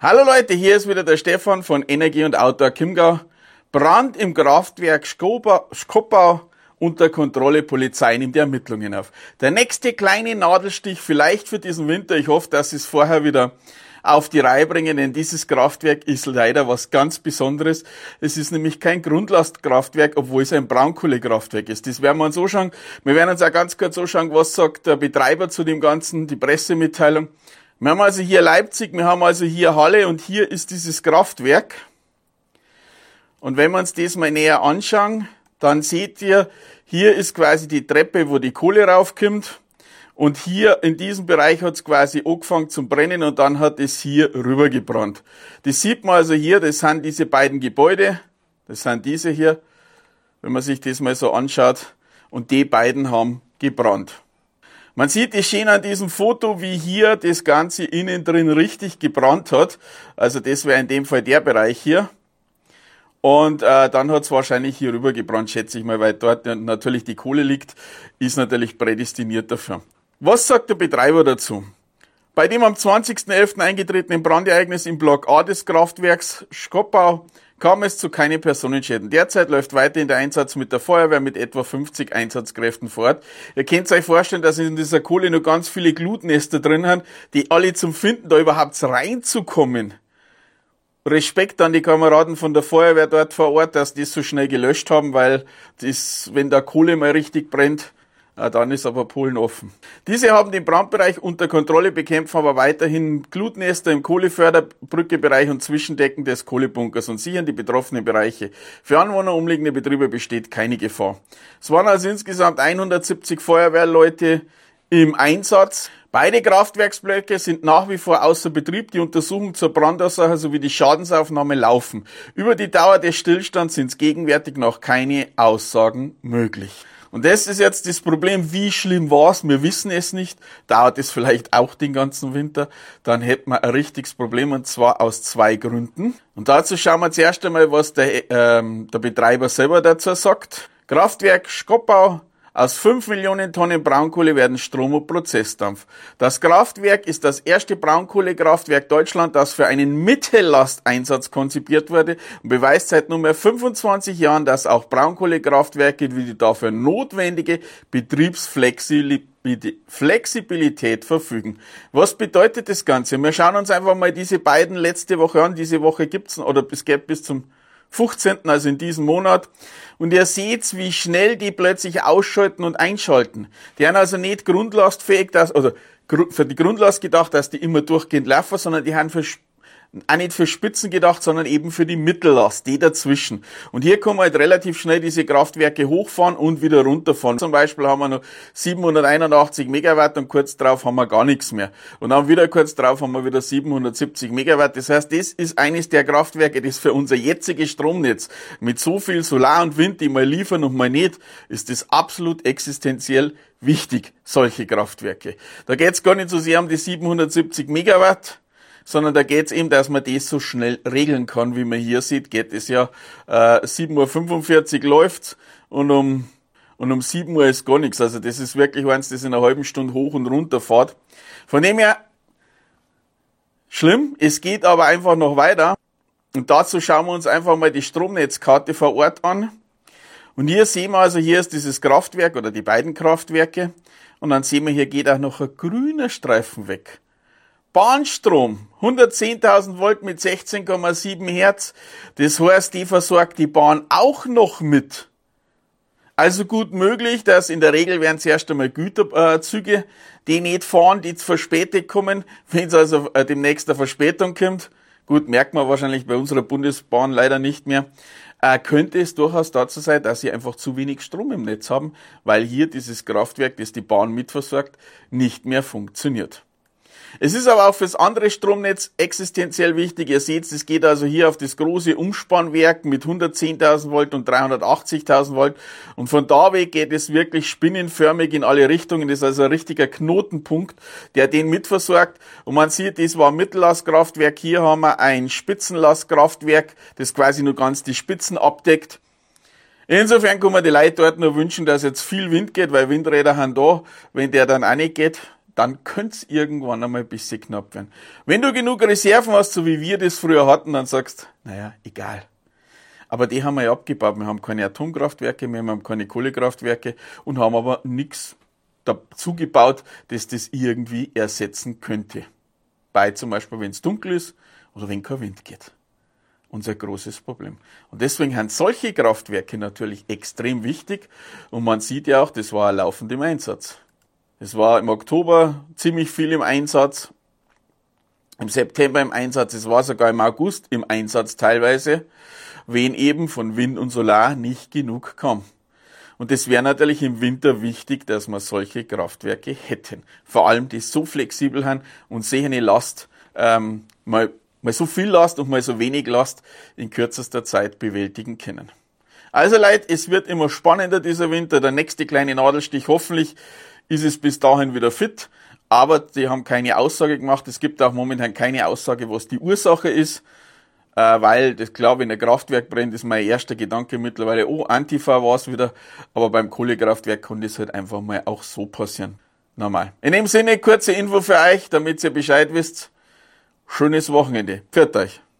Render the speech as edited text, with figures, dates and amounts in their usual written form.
Hallo Leute, hier ist wieder der Stefan von Energie und Outdoor Chiemgau. Brand im Kraftwerk Schkopau, unter Kontrolle, Polizei nimmt die Ermittlungen auf. Der nächste kleine Nadelstich vielleicht für diesen Winter. Ich hoffe, dass sie es vorher wieder auf die Reihe bringen, denn dieses Kraftwerk ist leider was ganz Besonderes. Es ist nämlich kein Grundlastkraftwerk, obwohl es ein Braunkohlekraftwerk ist. Das werden wir uns anschauen. Wir werden uns auch ganz kurz anschauen, was sagt der Betreiber zu dem Ganzen, die Pressemitteilung. Wir haben also hier Leipzig, wir haben also hier Halle und hier ist dieses Kraftwerk. Und wenn wir uns das mal näher anschauen, dann seht ihr, hier ist quasi die Treppe, wo die Kohle raufkommt. Und hier in diesem Bereich hat es quasi angefangen zu brennen und dann hat es hier rüber gebrannt. Das sieht man also hier, das sind diese beiden Gebäude, das sind diese hier, wenn man sich das mal so anschaut. Und die beiden haben gebrannt. Man sieht es schön an diesem Foto, wie hier das Ganze innen drin richtig gebrannt hat. Also das wäre in dem Fall der Bereich hier. Und dann hat es wahrscheinlich hier rüber gebrannt, schätze ich mal, weil dort natürlich die Kohle liegt, ist natürlich prädestiniert dafür. Was sagt der Betreiber dazu? Bei dem am 20.11. eingetretenen Brandereignis im Block A des Kraftwerks Schkopau kam es zu keinen Personenschäden. Derzeit läuft weiterhin der Einsatz mit der Feuerwehr mit etwa 50 Einsatzkräften vor Ort. Ihr könnt euch vorstellen, dass in dieser Kohle noch ganz viele Glutnester drin haben, die alle zum Finden, da überhaupt reinzukommen. Respekt an die Kameraden von der Feuerwehr dort vor Ort, dass die das so schnell gelöscht haben, weil das, wenn da Kohle mal richtig brennt, dann ist aber Polen offen. Diese haben den Brandbereich unter Kontrolle, bekämpfen aber weiterhin Glutnester im Kohleförderbrückebereich und Zwischendecken des Kohlebunkers und sichern die betroffenen Bereiche. Für Anwohner umliegender Betriebe besteht keine Gefahr. Es waren also insgesamt 170 Feuerwehrleute im Einsatz. Beide Kraftwerksblöcke sind nach wie vor außer Betrieb. Die Untersuchung zur Brandursache sowie die Schadensaufnahme laufen. Über die Dauer des Stillstands sind gegenwärtig noch keine Aussagen möglich. Und das ist jetzt das Problem, wie schlimm war's? Wir wissen es nicht. Dauert es vielleicht auch den ganzen Winter? Dann hätten wir ein richtiges Problem, und zwar aus zwei Gründen. Und dazu schauen wir zuerst einmal, was der Betreiber selber dazu sagt. Kraftwerk Schkopau. Aus 5 Millionen Tonnen Braunkohle werden Strom und Prozessdampf. Das Kraftwerk ist das erste Braunkohlekraftwerk Deutschland, das für einen Mittellasteinsatz konzipiert wurde und beweist seit nunmehr 25 Jahren, dass auch Braunkohlekraftwerke wie die dafür notwendige Betriebsflexibilität verfügen. Was bedeutet das Ganze? Wir schauen uns einfach mal diese beiden letzte Woche an. Diese Woche gibt's, oder es geht bis zum 15., also in diesem Monat. Und ihr seht, wie schnell die plötzlich ausschalten und einschalten. Die haben also nicht grundlastfähig, für die Grundlast gedacht, dass die immer durchgehend laufen, sondern die haben auch nicht für Spitzen gedacht, sondern eben für die Mittellast, die dazwischen. Und hier kann man halt relativ schnell diese Kraftwerke hochfahren und wieder runterfahren. Zum Beispiel haben wir noch 781 Megawatt und kurz drauf haben wir gar nichts mehr. Und dann wieder kurz drauf haben wir wieder 770 Megawatt. Das heißt, das ist eines der Kraftwerke, das für unser jetziges Stromnetz mit so viel Solar und Wind, die mal liefern und mal nicht, ist das absolut existenziell wichtig, solche Kraftwerke. Da geht's gar nicht so sehr um die 770 Megawatt, sondern da geht's eben, dass man das so schnell regeln kann, wie man hier sieht, geht es ja 7:45 Uhr läuft's und um 7 Uhr ist gar nichts. Also das ist wirklich eins, das in einer halben Stunde hoch und runter fährt. Von dem her schlimm, es geht aber einfach noch weiter. Und dazu schauen wir uns einfach mal die Stromnetzkarte vor Ort an. Und hier sehen wir also, hier ist dieses Kraftwerk oder die beiden Kraftwerke. Und dann sehen wir, hier geht auch noch ein grüner Streifen weg. Bahnstrom, 110.000 Volt mit 16,7 Hertz. Das heißt, die versorgt die Bahn auch noch mit. Also gut möglich, dass in der Regel werden zuerst einmal Güterzüge, die nicht fahren, die zu verspätet kommen. Wenn es also demnächst eine Verspätung kommt, gut, merkt man wahrscheinlich bei unserer Bundesbahn leider nicht mehr, könnte es durchaus dazu sein, dass sie einfach zu wenig Strom im Netz haben, weil hier dieses Kraftwerk, das die Bahn mitversorgt, nicht mehr funktioniert. Es ist aber auch fürs andere Stromnetz existenziell wichtig. Ihr seht, es geht also hier auf das große Umspannwerk mit 110.000 Volt und 380.000 Volt. Und von da weg geht es wirklich spinnenförmig in alle Richtungen. Das ist also ein richtiger Knotenpunkt, der den mitversorgt. Und man sieht, das war ein Mittellastkraftwerk. Hier haben wir ein Spitzenlastkraftwerk, das quasi nur ganz die Spitzen abdeckt. Insofern kann man die Leute dort nur wünschen, dass jetzt viel Wind geht, weil Windräder haben da, wenn der dann auch nicht geht, dann könnte es irgendwann einmal ein bisschen knapp werden. Wenn du genug Reserven hast, so wie wir das früher hatten, dann sagst, naja, egal. Aber die haben wir ja abgebaut. Wir haben keine Atomkraftwerke mehr, wir haben keine Kohlekraftwerke und haben aber nichts dazu gebaut, das das irgendwie ersetzen könnte. Bei zum Beispiel, wenn es dunkel ist oder wenn kein Wind geht. Unser großes Problem. Und deswegen sind solche Kraftwerke natürlich extrem wichtig. Und man sieht ja auch, das war laufend im Einsatz. Es war im Oktober ziemlich viel im Einsatz, im September im Einsatz, es war sogar im August im Einsatz teilweise, wenn eben von Wind und Solar nicht genug kam. Und es wäre natürlich im Winter wichtig, dass wir solche Kraftwerke hätten. Vor allem, die so flexibel sind und sich eine Last, mal so viel Last und mal so wenig Last in kürzester Zeit bewältigen können. Also Leute, es wird immer spannender dieser Winter. Der nächste kleine Nadelstich, hoffentlich ist es bis dahin wieder fit. Aber die haben keine Aussage gemacht. Es gibt auch momentan keine Aussage, was die Ursache ist. Weil, das klar, wenn ein Kraftwerk brennt, ist mein erster Gedanke mittlerweile, oh, Antifa war es wieder. Aber beim Kohlekraftwerk kann das halt einfach mal auch so passieren. Normal. In dem Sinne, kurze Info für euch, damit ihr Bescheid wisst. Schönes Wochenende. Pfiat euch.